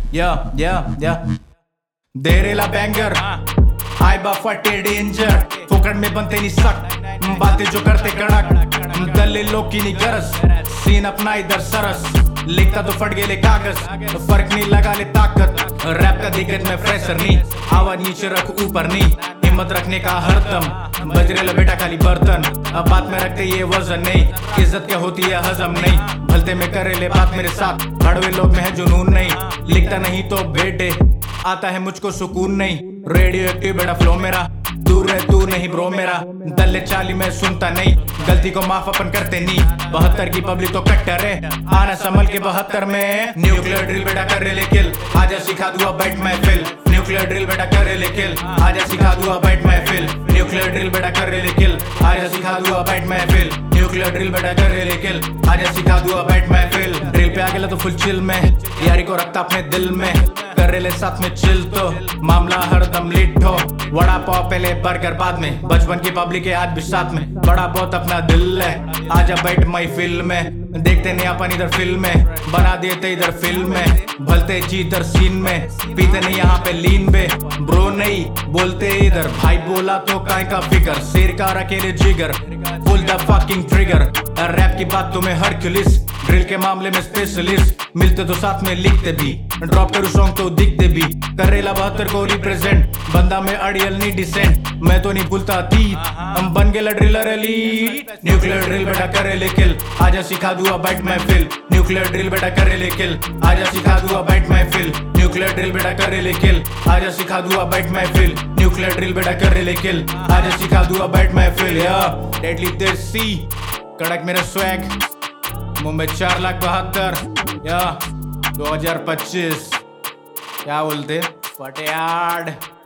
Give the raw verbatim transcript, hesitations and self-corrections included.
Yeah, yeah, yeah. देरेला banger हाई बा फटे डेंजर फोकट में बनते नहीं सक बातें जो करते कड़क दलीलों की नहीं गरज सीन अपना इधर सरस लिखता तो फट गेले कागज फर्क नहीं लगा ले ताकत रैप का दिक्कत में फ्रेशर नहीं आवाज नीचे रख ऊपर नहीं हिम्मत रखने का हरदम बजरेला बेटा खाली बर्तन अब बात में रखते ये वजन नहीं इज्जत क्या होती है हजम नहीं भलते में करे ले बात मेरे साथ बड़वे लोग में है जुनून नहीं लिखता नहीं तो बेटे आता है मुझको सुकून नहीं रेडियो एक्टिव बेटा फ्लो मेरा दूर है तू नहीं ब्रो मेरा दल्ले चाली में सुनता नहीं गलती को माफ अपन करते नहीं बहत्तर की पब्लिक तो कट्टर है आना संभल के बहत्तर में न्यूक्लियर ड्रिल बेटा कर ले किल आजा सिखा दूंगा बैट महफिल न्यूक्लियर ड्रिल बेटा कर ले किल आजा सिखा दूंगा बैट महफिल न्यूक्लियर ड्रिल बेटा कर ले किल आजा सिखा दूंगा बैट महफिल न्यूक्लियर ड्रिल बेटा कर ले किल आजा सिखा दूंगा बैट महफिल ड्रिल पे आ गया तो फुल चिल में यारी को रखता अपने दिल में कर ले साथ में चिल तो मामला हरदम लिट्ठो वड़ा पाव पहले बर्गर बाद में बचपन की पब्लिक है आज भी साथ में बड़ा बहुत अपना दिल है आजा बैठ मई फिल्म में देखते नहीं अपन इधर फिल्म में बना देते इधर फिल्म में भलते जी इधर सीन में पीते नहीं यहाँ पे लीन पे ब्रो नहीं बोलते इधर भाई बोला तो काय का फिकर शेर का अकेले जिगर pull the fucking trigger rap की बात तुम्हें हरक्यूलिस ड्रिल के मामले में स्पेशलिस्ट मिलते तो साथ में लिखते भी ड्रॉप करूँ सॉन्ग तो दिखते भी करेला बहत्तर को रिप्रेजेंट बंदा में अड़ियल नहीं डिसेंट मैं तो नहीं भूलता अतीत हम बन गए ड्रिलर एली न्यूक्लियर ड्रिल बेटा करे ले किल आजा सिखा दूंगा बैट महफिल न्यूक्लियर ड्रिल बेटा करे ले किल आजा सिखा दूंगा बैट महफिल न्यूक्लियर ड्रिल बेटा करे ले किल आजा सिखा दूंगा बैट महफिल न्यूक्लियर ड्रिल बेटा करे ले किल आजा सिखा दूंगा बैट महफिल या डेडली देसी कड़क मेरा स्वैग मुंबई चार लाख बहत्तर या दो हजार पच्चीस क्या बोलते फटेयाड।